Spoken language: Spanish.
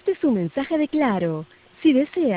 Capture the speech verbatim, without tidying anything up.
Este es un mensaje de Claro. Si desea